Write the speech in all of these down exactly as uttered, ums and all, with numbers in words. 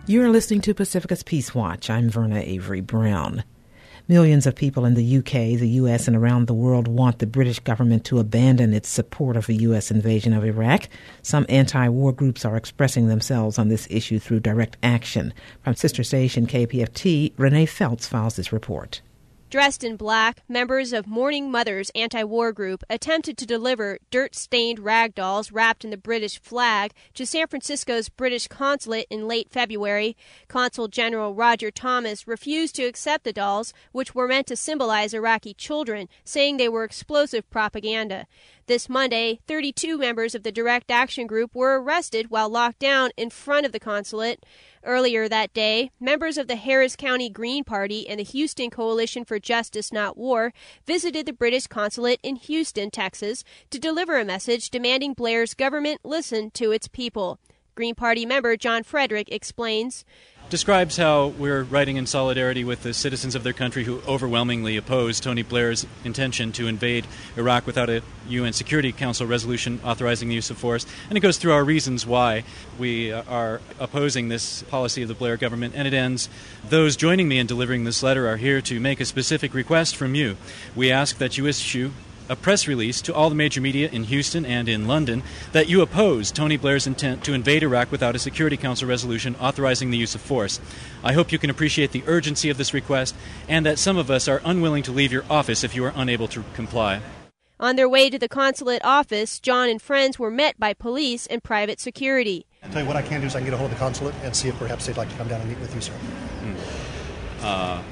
You're listening to Pacifica's Peace Watch. I'm Verna Avery Brown. Millions of people in the U K, the U S, and around the world want the British government to abandon its support of a U S invasion of Iraq. Some anti-war groups are expressing themselves on this issue through direct action. From sister station K P F T, Renee Feltz files this report. Dressed in black, members of Mourning Mothers anti-war group attempted to deliver dirt-stained rag dolls wrapped in the British flag to San Francisco's British consulate in late February. Consul General Roger Thomas refused to accept the dolls, which were meant to symbolize Iraqi children, saying they were explosive propaganda. This Monday, thirty-two members of the Direct Action Group were arrested while locked down in front of the consulate. Earlier that day, members of the Harris County Green Party and the Houston Coalition for Justice Not War visited the British consulate in Houston, Texas, to deliver a message demanding Blair's government listen to its people. Green Party member John Frederick explains. Describes how we're writing in solidarity with the citizens of their country who overwhelmingly oppose Tony Blair's intention to invade Iraq without a U N Security Council resolution authorizing the use of force. And it goes through our reasons why we are opposing this policy of the Blair government. And it ends, those joining me in delivering this letter are here to make a specific request from you. We ask that you issue a press release to all the major media in Houston and in London that you oppose Tony Blair's intent to invade Iraq without a Security Council resolution authorizing the use of force. I hope you can appreciate the urgency of this request and that some of us are unwilling to leave your office if you are unable to comply. On their way to the consulate office, John and friends were met by police and private security. I'll tell you what I can do is I can get a hold of the consulate and see if perhaps they'd like to come down and meet with you, sir. Mm. Uh,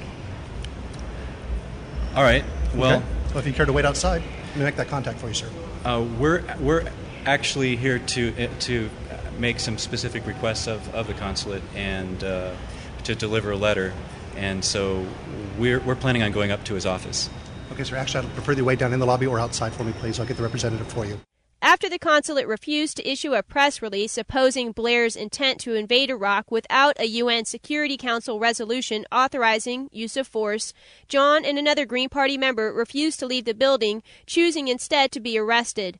all right. Well, okay. Well, if you care to wait outside, let me make that contact for you, sir. Uh, we're we're actually here to to make some specific requests of, of the consulate and uh, to deliver a letter, and so we're we're planning on going up to his office. Okay, sir. Actually, I'd prefer you wait down in the lobby or outside for me, please. I'll get the representative for you. After the consulate refused to issue a press release opposing Blair's intent to invade Iraq without a U N Security Council resolution authorizing use of force, John and another Green Party member refused to leave the building, choosing instead to be arrested.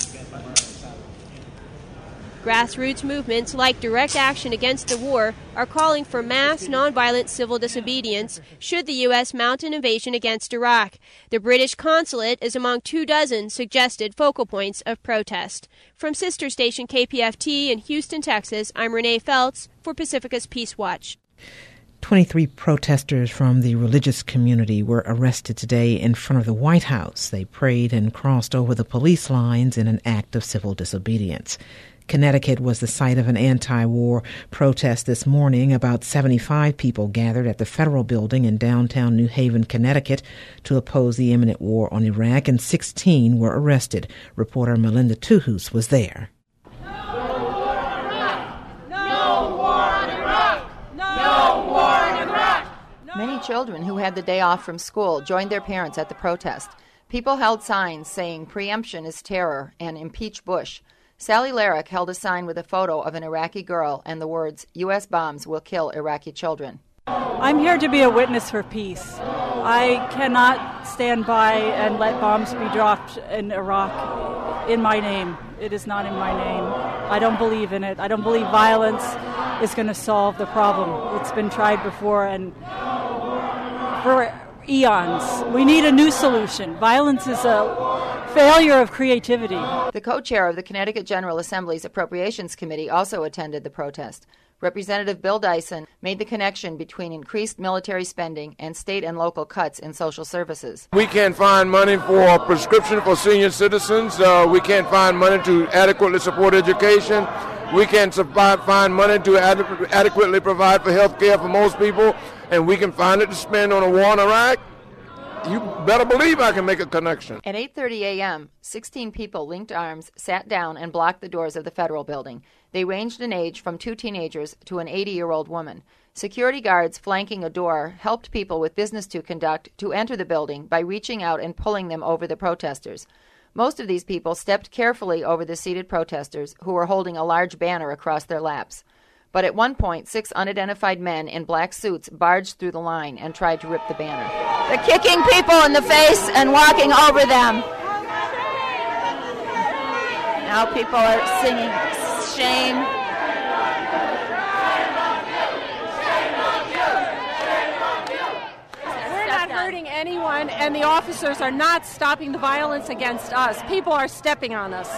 Grassroots movements like Direct Action Against the War are calling for mass, nonviolent civil disobedience should the U S mount an invasion against Iraq. The British consulate is among two dozen suggested focal points of protest. From sister station K P F T in Houston, Texas, I'm Renee Feltz for Pacifica's Peace Watch. twenty-three protesters from the religious community were arrested today in front of the White House. They prayed and crossed over the police lines in an act of civil disobedience. Connecticut was the site of an anti-war protest this morning. About seventy-five people gathered at the Federal Building in downtown New Haven, Connecticut, to oppose the imminent war on Iraq, and sixteen were arrested. Reporter Melinda Tuhus was there. No war in Iraq! No war in Iraq! No war in Iraq! Many children who had the day off from school joined their parents at the protest. People held signs saying preemption is terror and impeach Bush. Sally Larrick held a sign with a photo of an Iraqi girl and the words, U S bombs will kill Iraqi children. I'm here to be a witness for peace. I cannot stand by and let bombs be dropped in Iraq in my name. It is not in my name. I don't believe in it. I don't believe violence is going to solve the problem. It's been tried before, and for eons. We need a new solution. Violence is a failure of creativity. The co-chair of the Connecticut General Assembly's Appropriations Committee also attended the protest. Representative Bill Dyson made the connection between increased military spending and state and local cuts in social services. We can't find money for prescription for senior citizens. Uh, we can't find money to adequately support education. We can't survive, find money to ad- adequately provide for health care for most people, and we can find it to spend on a war in Iraq. You better believe I can make a connection. At eight thirty a.m., sixteen people linked arms, sat down, and blocked the doors of the Federal Building. They ranged in age from two teenagers to an eighty-year-old woman. Security guards flanking a door helped people with business to conduct to enter the building by reaching out and pulling them over the protesters. Most of these people stepped carefully over the seated protesters, who were holding a large banner across their laps. But at one point, six unidentified men in black suits barged through the line and tried to rip the banner. They're kicking people in the face and walking over them. Now people are singing, shame. on, and the officers are not stopping the violence against us. People are stepping on us.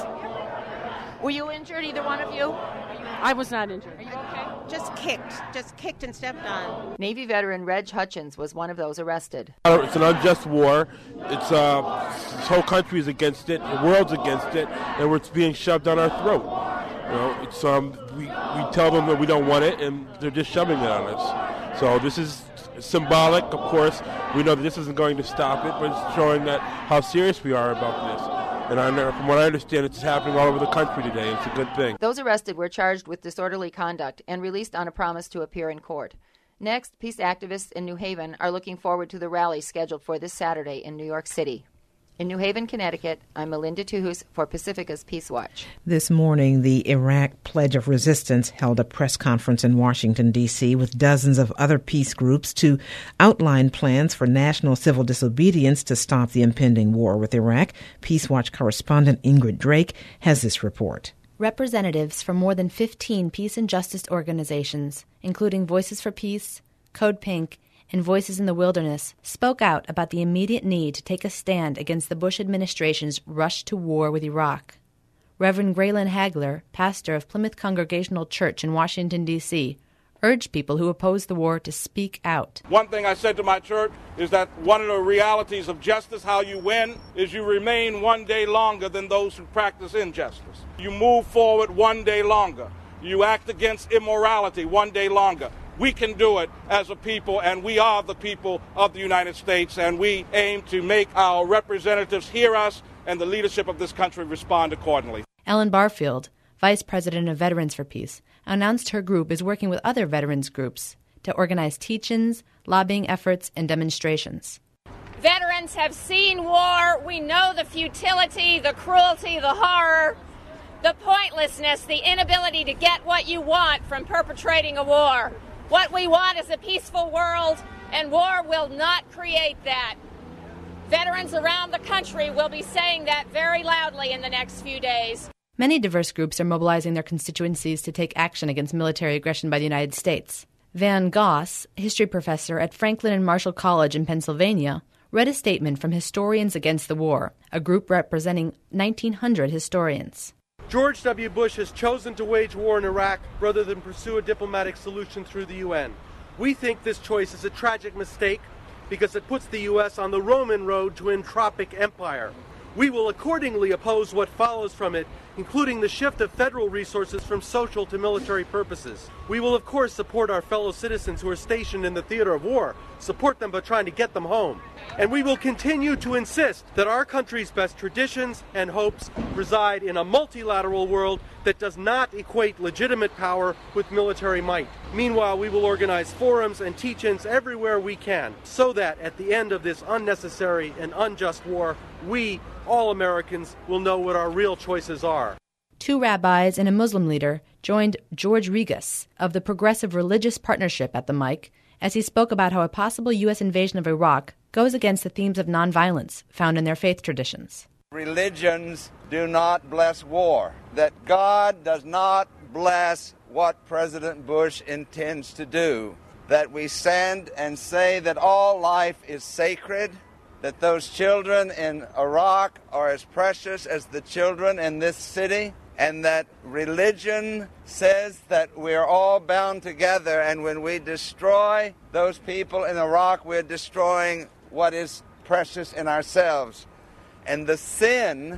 Were you injured, either one of you? I was not injured. Are you okay? Just kicked. Just kicked and stepped on. Navy veteran Reg Hutchins was one of those arrested. It's an unjust war. It's uh, this whole country is against it. The world's against it, and it's being shoved down our throat. You know, it's um, we we tell them that we don't want it, and they're just shoving it on us. So this is symbolic, of course. We know that this isn't going to stop it, but it's showing that how serious we are about this. And I know, from what I understand, it's happening all over the country today. It's a good thing. Those arrested were charged with disorderly conduct and released on a promise to appear in court. Next, peace activists in New Haven are looking forward to the rally scheduled for this Saturday in New York City. In New Haven, Connecticut, I'm Melinda Tuhus for Pacifica's Peace Watch. This morning, the Iraq Pledge of Resistance held a press conference in Washington, D C with dozens of other peace groups to outline plans for national civil disobedience to stop the impending war with Iraq. Peace Watch correspondent Ingrid Drake has this report. Representatives from more than fifteen peace and justice organizations, including Voices for Peace, Code Pink, and Voices in the Wilderness, spoke out about the immediate need to take a stand against the Bush administration's rush to war with Iraq. Reverend Graylin Hagler, pastor of Plymouth Congregational Church in Washington, D C, urged people who oppose the war to speak out. One thing I said to my church is that one of the realities of justice, how you win, is you remain one day longer than those who practice injustice. You move forward one day longer. You act against immorality one day longer. We can do it as a people, and we are the people of the United States, and we aim to make our representatives hear us and the leadership of this country respond accordingly. Ellen Barfield, Vice President of Veterans for Peace, announced her group is working with other veterans groups to organize teach-ins, lobbying efforts, and demonstrations. Veterans have seen war. We know the futility, the cruelty, the horror, the pointlessness, the inability to get what you want from perpetrating a war. What we want is a peaceful world, and war will not create that. Veterans around the country will be saying that very loudly in the next few days. Many diverse groups are mobilizing their constituencies to take action against military aggression by the United States. Van Goss, history professor at Franklin and Marshall College in Pennsylvania, read a statement from Historians Against the War, a group representing nineteen hundred historians. George W. Bush has chosen to wage war in Iraq rather than pursue a diplomatic solution through the U N. We think this choice is a tragic mistake because it puts the U S on the Roman road to entropic empire. We will accordingly oppose what follows from it, including the shift of federal resources from social to military purposes. We will, of course, support our fellow citizens who are stationed in the theater of war, support them by trying to get them home. And we will continue to insist that our country's best traditions and hopes reside in a multilateral world that does not equate legitimate power with military might. Meanwhile, we will organize forums and teach-ins everywhere we can, so that at the end of this unnecessary and unjust war, we, all Americans, will know what our real choices are. Two rabbis and a Muslim leader joined George Regas of the Progressive Religious Partnership at the mic as he spoke about how a possible U S invasion of Iraq goes against the themes of nonviolence found in their faith traditions. Religions do not bless war, that God does not bless what President Bush intends to do, that we stand and say that all life is sacred, that those children in Iraq are as precious as the children in this city, and that religion says that we're all bound together, and when we destroy those people in Iraq, we're destroying what is precious in ourselves. And the sin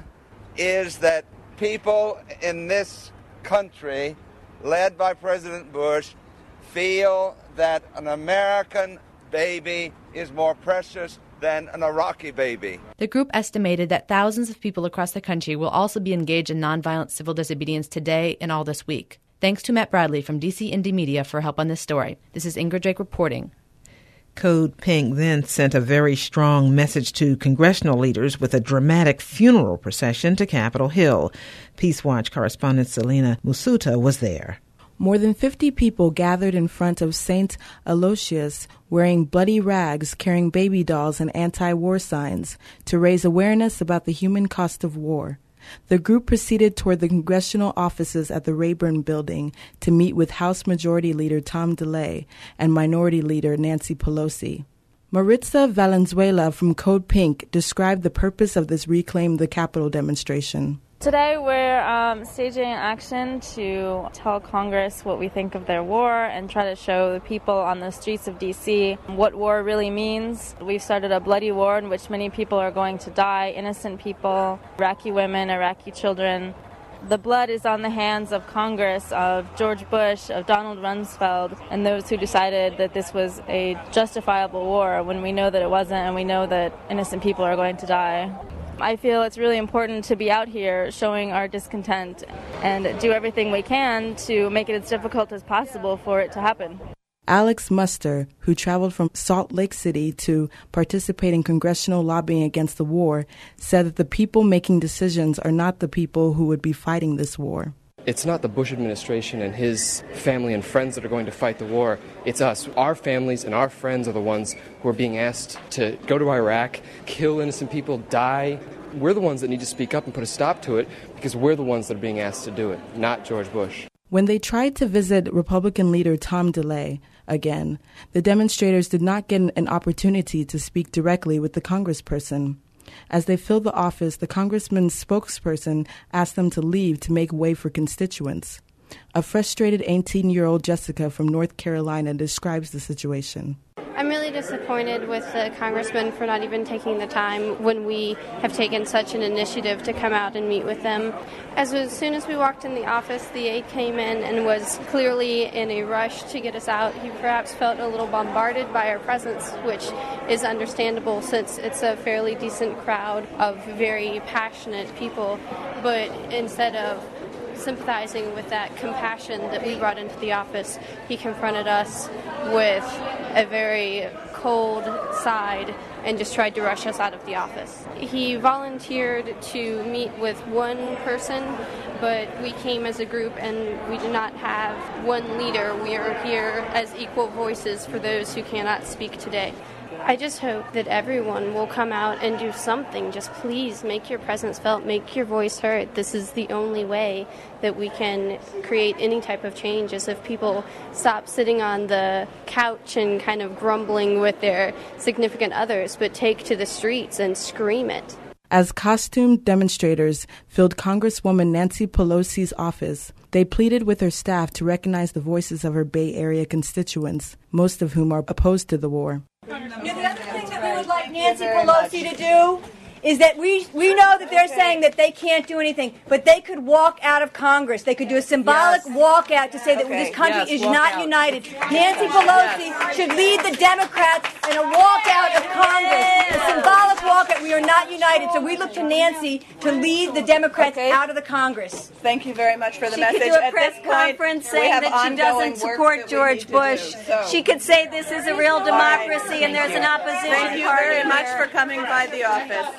is that people in this country, led by President Bush, feel that an American baby is more precious than an Iraqi baby. The group estimated that thousands of people across the country will also be engaged in nonviolent civil disobedience today and all this week. Thanks to Matt Bradley from D C Indie Media for help on this story. This is Ingrid Drake reporting. Code Pink then sent a very strong message to congressional leaders with a dramatic funeral procession to Capitol Hill. Peace Watch correspondent Selena Musuta was there. More than fifty people gathered in front of Saint Aloysius wearing bloody rags, carrying baby dolls and anti-war signs to raise awareness about the human cost of war. The group proceeded toward the congressional offices at the Rayburn Building to meet with House Majority Leader Tom DeLay and Minority Leader Nancy Pelosi. Maritza Valenzuela from Code Pink described the purpose of this Reclaim the Capitol demonstration. Today we're um, staging an action to tell Congress what we think of their war and try to show the people on the streets of D C what war really means. We've started a bloody war in which many people are going to die, innocent people, Iraqi women, Iraqi children. The blood is on the hands of Congress, of George Bush, of Donald Rumsfeld, and those who decided that this was a justifiable war when we know that it wasn't, and we know that innocent people are going to die. I feel it's really important to be out here showing our discontent and do everything we can to make it as difficult as possible for it to happen. Alex Muster, who traveled from Salt Lake City to participate in congressional lobbying against the war, said that the people making decisions are not the people who would be fighting this war. It's not the Bush administration and his family and friends that are going to fight the war. It's us. Our families and our friends are the ones who are being asked to go to Iraq, kill innocent people, die. We're the ones that need to speak up and put a stop to it because we're the ones that are being asked to do it, not George Bush. When they tried to visit Republican leader Tom DeLay again, the demonstrators did not get an opportunity to speak directly with the congressperson. As they filled the office, the congressman's spokesperson asked them to leave to make way for constituents. A frustrated eighteen-year-old Jessica from North Carolina describes the situation. I'm really disappointed with the congressman for not even taking the time when we have taken such an initiative to come out and meet with them. As, as soon as we walked in the office, the aide came in and was clearly in a rush to get us out. He perhaps felt a little bombarded by our presence, which is understandable since it's a fairly decent crowd of very passionate people. But instead of sympathizing with that compassion that we brought into the office, he confronted us with a very cold side and just tried to rush us out of the office. He volunteered to meet with one person, but we came as a group and we do not have one leader. We are here as equal voices for those who cannot speak today. I just hope that everyone will come out and do something. Just please make your presence felt, make your voice heard. This is the only way that we can create any type of change, is if people stop sitting on the couch and kind of grumbling with their significant others, but take to the streets and scream it. As costumed demonstrators filled Congresswoman Nancy Pelosi's office, they pleaded with her staff to recognize the voices of her Bay Area constituents, most of whom are opposed to the war. You know, the other thing that we would like Nancy Pelosi to do is that we we know that they're saying that they can't do anything, but they could walk out of Congress. They could do a symbolic yes. walkout to say that okay. this country yes, is not out. united. Nancy Pelosi yes. should lead the Democrats in a walkout of Congress, a symbolic walkout. We are not united, so we look to Nancy to lead the Democrats okay. out of the Congress. Thank you very much for the she message. She could do a At press this point, conference saying that she doesn't support George Bush. Do, so. She could say this is a real democracy right. and there's you. an opposition Thank you party very much here. for coming by the office.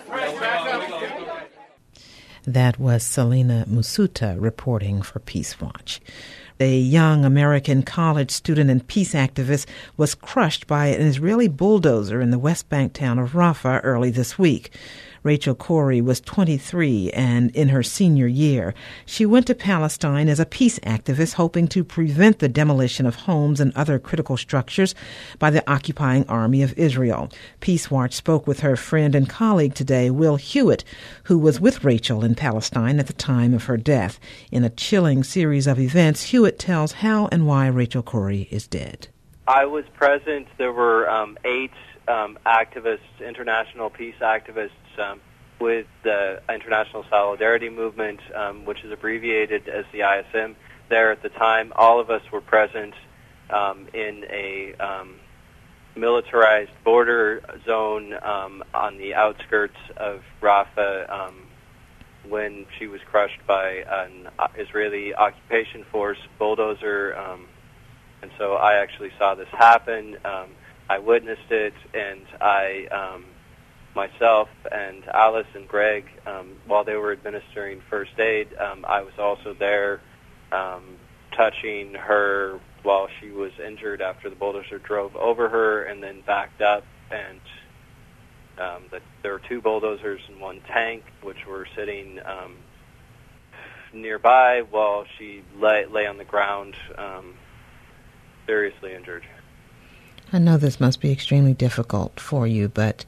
That was Selena Musuta reporting for Peace Watch. A young American college student and peace activist was crushed by an Israeli bulldozer in the West Bank town of Rafah early this week. Rachel Corey was twenty-three and in her senior year. She went to Palestine as a peace activist, hoping to prevent the demolition of homes and other critical structures by the occupying army of Israel. Peace Watch spoke with her friend and colleague today, Will Hewitt, who was with Rachel in Palestine at the time of her death. In a chilling series of events, Hewitt tells how and why Rachel Corey is dead. I was present. There were um, eight um, activists, international peace activists, Um, with the International Solidarity Movement, um, which is abbreviated as the I S M, there at the time. All of us were present um, in a um, militarized border zone um, on the outskirts of Rafah um, when she was crushed by an Israeli occupation force bulldozer. Um, and so I actually saw this happen. Um, I witnessed it, and I... Um, myself and Alice and Greg, um, while they were administering first aid, um, I was also there um, touching her while she was injured after the bulldozer drove over her and then backed up. And um, the, there were two bulldozers and one tank, which were sitting um, nearby while she lay, lay on the ground, um, seriously injured. I know this must be extremely difficult for you, but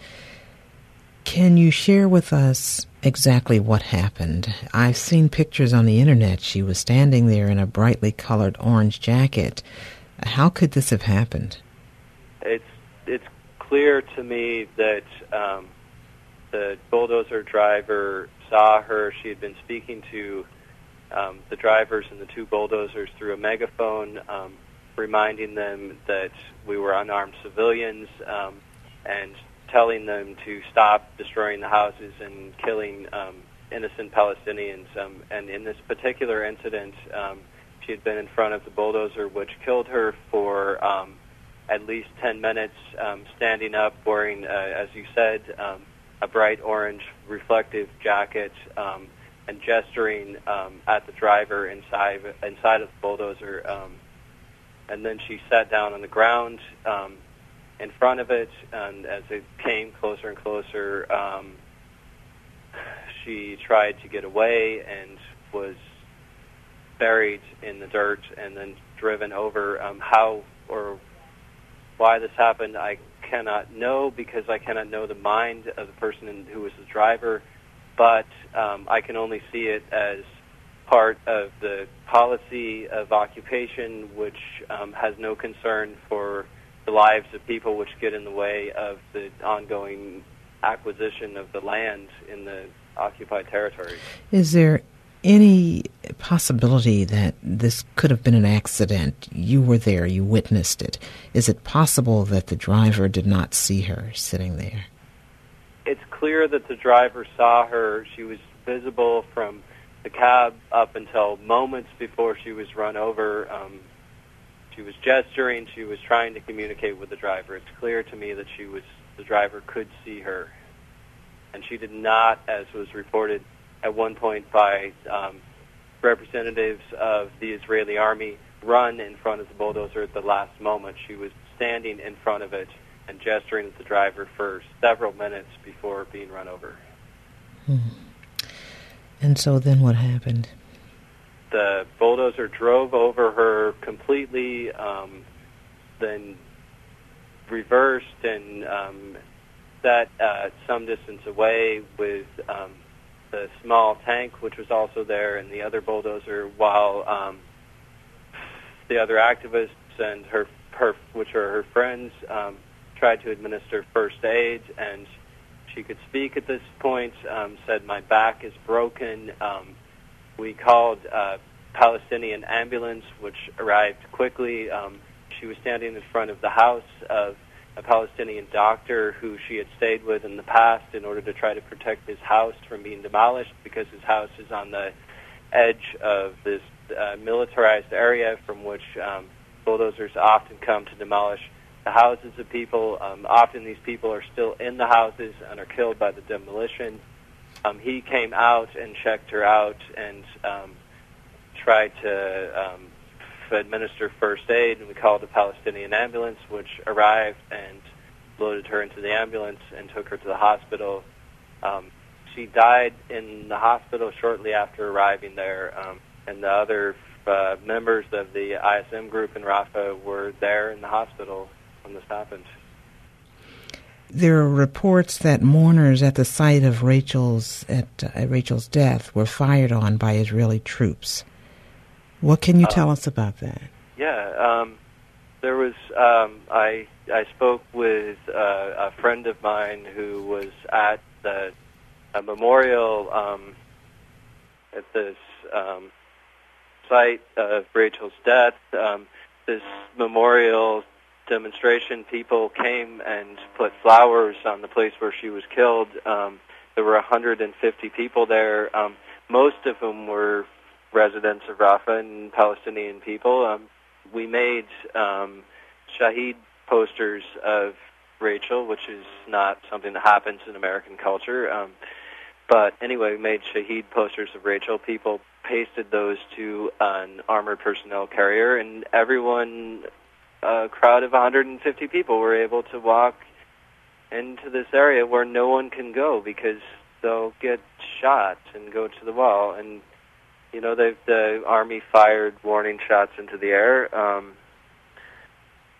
can you share with us exactly what happened? I've seen pictures on the internet. She was standing there in a brightly colored orange jacket. How could this have happened? It's it's clear to me that um, the bulldozer driver saw her. She had been speaking to um, the drivers and the two bulldozers through a megaphone, um, reminding them that we were unarmed civilians um, and telling them to stop destroying the houses and killing um, innocent Palestinians. Um, and in this particular incident, um, she had been in front of the bulldozer, which killed her for um, at least ten minutes, um, standing up, wearing, uh, as you said, um, a bright orange reflective jacket, um, and gesturing um, at the driver inside inside of the bulldozer. Um, and then she sat down on the ground um, in front of it, and as it came closer and closer, um, she tried to get away and was buried in the dirt and then driven over. Um, how or why this happened, I cannot know, because I cannot know the mind of the person who was the driver, but um, I can only see it as part of the policy of occupation, which um, has no concern for the lives of people, which get in the way of the ongoing acquisition of the land in the occupied territories. Is there any possibility that this could have been an accident? You were there, you witnessed it. Is it possible that the driver did not see her sitting there? It's clear that the driver saw her. She was visible from the cab up until moments before she was run over. Um, she was gesturing. She was trying to communicate with the driver. It's clear to me that she was, the driver could see her. And she did not, as was reported at one point by um, representatives of the Israeli army, run in front of the bulldozer at the last moment. She was standing in front of it and gesturing at the driver for several minutes before being run over. Hmm. And so then what happened? The bulldozer drove over her completely, um, then reversed and um, sat uh, some distance away with um, the small tank, which was also there, and the other bulldozer, while um, the other activists and her, her, which are her friends, um, tried to administer first aid, and she could speak at this point, um, said, "My back is broken." Um, we called a Palestinian ambulance, which arrived quickly. Um, she was standing in front of the house of a Palestinian doctor who she had stayed with in the past in order to try to protect his house from being demolished, because his house is on the edge of this uh, militarized area from which um, bulldozers often come to demolish the houses of people. Um, often these people are still in the houses and are killed by the demolition. Um, he came out and checked her out and um, tried to um, administer first aid, and we called a Palestinian ambulance, which arrived and loaded her into the ambulance and took her to the hospital. Um, she died in the hospital shortly after arriving there, um, and the other uh, members of the I S M group in Rafah were there in the hospital when this happened. There are reports that mourners at the site of Rachel's at uh, Rachel's death were fired on by Israeli troops. What can you tell uh, us about that? Yeah, um, there was. Um, I I spoke with uh, a friend of mine who was at the a memorial um, at this um, site of Rachel's death. Um, this memorial demonstration, people came and put flowers on the place where she was killed. Um, there were one hundred fifty people there, um, most of whom were residents of Rafah and Palestinian people. Um, we made um, Shaheed posters of Rachel, which is not something that happens in American culture. Um, but anyway, we made Shaheed posters of Rachel. People pasted those to an armored personnel carrier, and everyone, a crowd of one hundred fifty people, were able to walk into this area where no one can go because they'll get shot and go to the wall. And you know, the the army fired warning shots into the air. Um,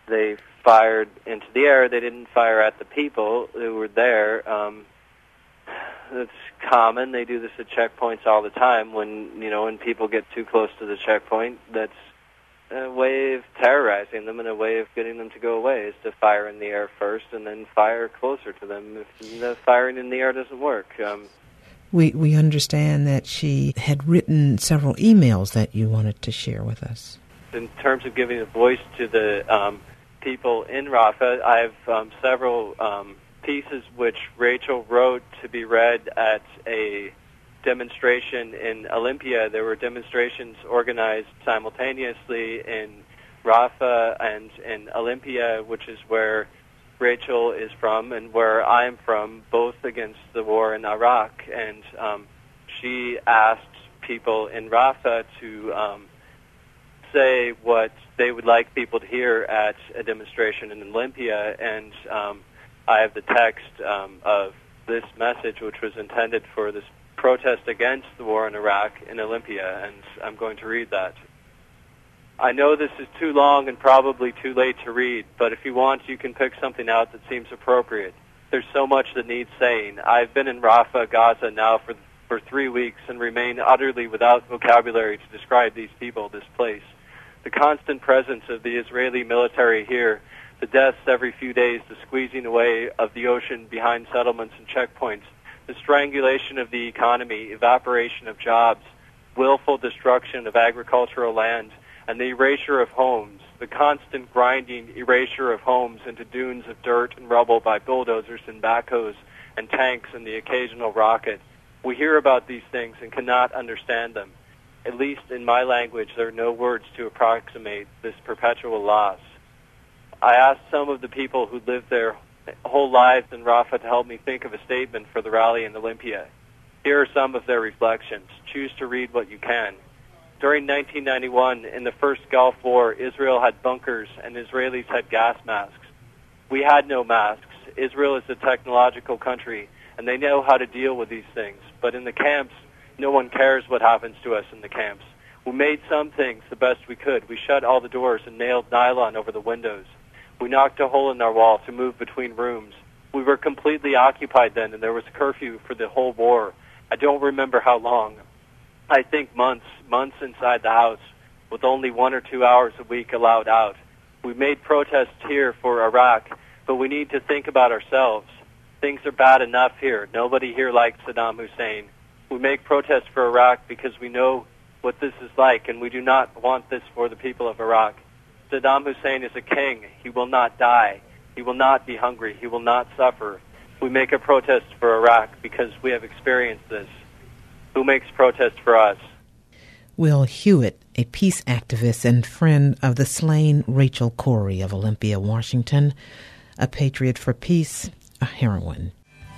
they fired into the air. They didn't fire at the people who were there. Um, it's common. They do this at checkpoints all the time. When you know when people get too close to the checkpoint, that's a way of terrorizing them and a way of getting them to go away is to fire in the air first and then fire closer to them if the firing in the air doesn't work. Um, we we understand that she had written several emails that you wanted to share with us. In terms of giving a voice to the um, people in Rafah, I have um, several um, pieces which Rachel wrote to be read at a demonstration in Olympia. There were demonstrations organized simultaneously in Rafah and in Olympia, which is where Rachel is from and where I'm from, both against the war in Iraq. And um, she asked people in Rafah to um, say what they would like people to hear at a demonstration in Olympia. And um, I have the text um, of this message, which was intended for this protest against the war in Iraq in Olympia, and I'm going to read that. I know this is too long and probably too late to read, but if you want, you can pick something out that seems appropriate. There's so much that needs saying. I've been in Rafah, Gaza now for for three weeks and remain utterly without vocabulary to describe these people, this place. The constant presence of the Israeli military here, the deaths every few days, the squeezing away of the ocean behind settlements and checkpoints, the strangulation of the economy, evaporation of jobs, willful destruction of agricultural land, and the erasure of homes, the constant grinding erasure of homes into dunes of dirt and rubble by bulldozers and backhoes and tanks and the occasional rocket. We hear about these things and cannot understand them. At least in my language, there are no words to approximate this perpetual loss. I asked some of the people who lived there whole lives in Rafah to help me think of a statement for the rally in Olympia. Here are some of their reflections. Choose to read what you can. During nineteen ninety-one, in the first Gulf War, Israel had bunkers and Israelis had gas masks. We had no masks. Israel is a technological country, and they know how to deal with these things. But in the camps, no one cares what happens to us in the camps. We made some things the best we could. We shut all the doors and nailed nylon over the windows. We knocked a hole in our wall to move between rooms. We were completely occupied then, and there was curfew for the whole war. I don't remember how long. I think months, months inside the house, with only one or two hours a week allowed out. We made protests here for Iraq, but we need to think about ourselves. Things are bad enough here. Nobody here likes Saddam Hussein. We make protests for Iraq because we know what this is like, and we do not want this for the people of Iraq. Saddam Hussein is a king. He will not die. He will not be hungry. He will not suffer. We make a protest for Iraq because we have experienced this. Who makes protest for us? Will Hewitt, a peace activist and friend of the slain Rachel Corrie of Olympia, Washington, a patriot for peace, a heroine.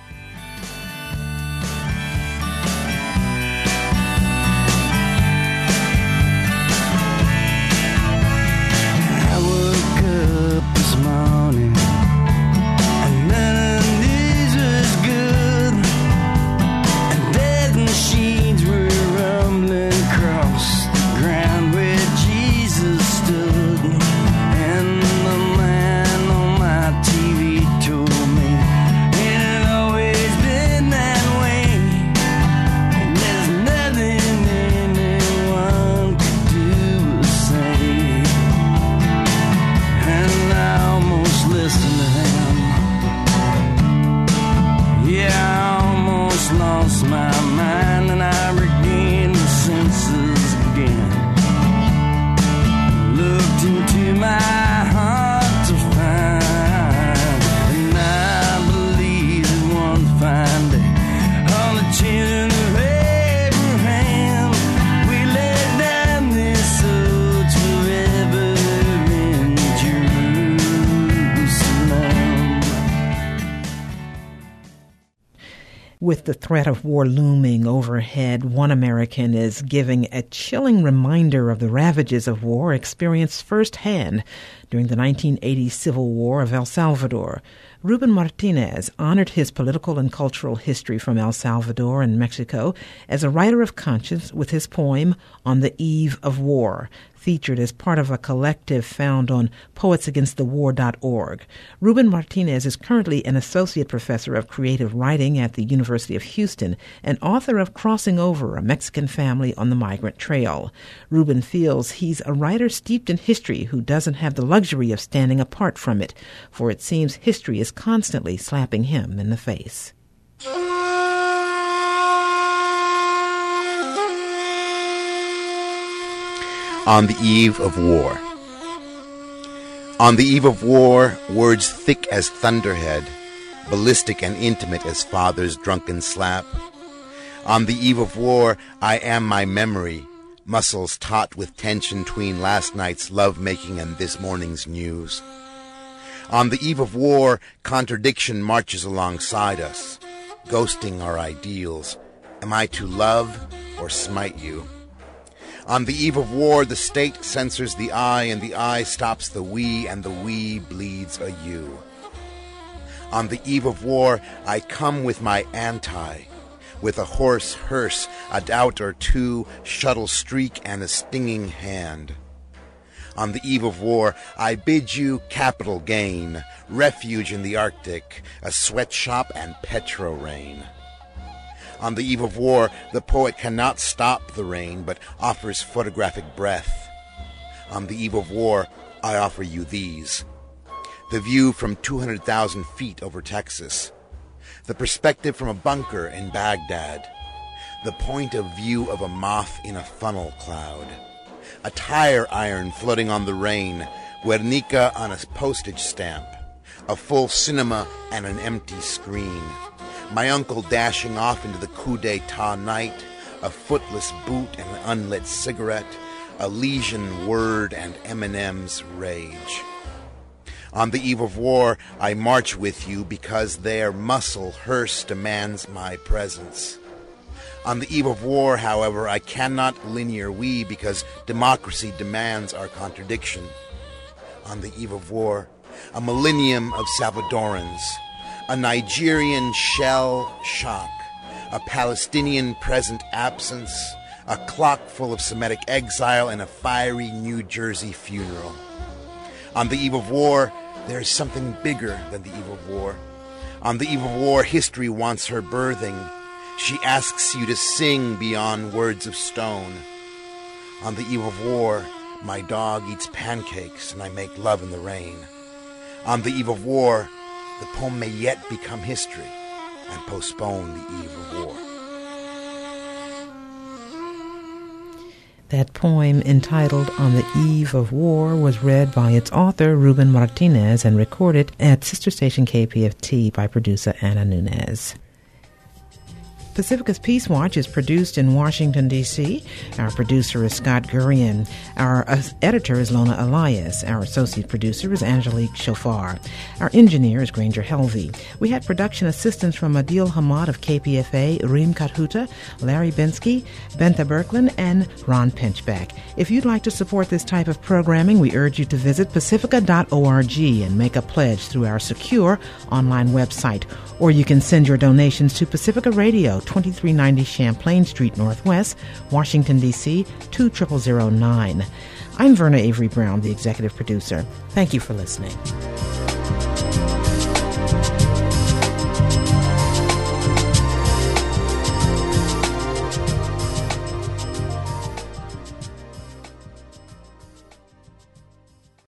With the threat of war looming overhead, one American is giving a chilling reminder of the ravages of war experienced firsthand during the nineteen eighty Civil War of El Salvador. Ruben Martinez honored his political and cultural history from El Salvador and Mexico as a writer of conscience with his poem On the Eve of War. featured as part of a collective found on poets against the war dot org. Ruben Martinez is currently an associate professor of creative writing at the University of Houston and author of Crossing Over, A Mexican Family on the Migrant Trail. Ruben feels he's a writer steeped in history who doesn't have the luxury of standing apart from it, for it seems history is constantly slapping him in the face. On the eve of war. On the eve of war, words thick as thunderhead, ballistic and intimate as father's drunken slap. On the eve of war, I am my memory, muscles taut with tension tween last night's love-making and this morning's news. On the eve of war, contradiction marches alongside us, ghosting our ideals. Am I to love or smite you? On the eve of war, the state censors the I, and the I stops the we, and the we bleeds a you. On the eve of war, I come with my anti, with a hoarse hearse, a doubt or two, shuttle streak, and a stinging hand. On the eve of war, I bid you capital gain, refuge in the Arctic, a sweatshop and petro rain. On the eve of war, the poet cannot stop the rain, but offers photographic breath. On the eve of war, I offer you these. The view from two hundred thousand feet over Texas. The perspective from a bunker in Baghdad. The point of view of a moth in a funnel cloud. A tire iron floating on the rain. Guernica on a postage stamp. A full cinema and an empty screen. My uncle dashing off into the coup d'etat night, a footless boot and an unlit cigarette, a lesion word and M and M's rage. On the eve of war, I march with you because their muscle hearse demands my presence. On the eve of war, however, I cannot linear we because democracy demands our contradiction. On the eve of war, a millennium of Salvadorans, a Nigerian shell shock, a Palestinian present absence, a clock full of Semitic exile, and a fiery New Jersey funeral. On the eve of war, there is something bigger than the eve of war. On the eve of war, history wants her birthing. She asks you to sing beyond words of stone. On the eve of war, my dog eats pancakes and I make love in the rain. On the eve of war, the poem may yet become history and postpone the eve of war. That poem, entitled On the Eve of War, was read by its author, Ruben Martinez, and recorded at sister station K P F T by producer Anna Nunez. Pacifica's Peace Watch is produced in Washington, D C Our producer is Scott Gurian. Our uh, editor is Lona Elias. Our associate producer is Angelique Shofar. Our engineer is Granger Helvey. We had production assistance from Adil Hamad of K P F A, Reem Kathuta, Larry Bensky, Benta Berklin, and Ron Pinchback. If you'd like to support this type of programming, we urge you to visit pacifica dot org and make a pledge through our secure online website. Or you can send your donations to Pacifica Radio, twenty-three ninety Champlain Street Northwest, Washington, D C two zero zero zero nine. I'm Verna Avery Brown, the executive producer. Thank you for listening.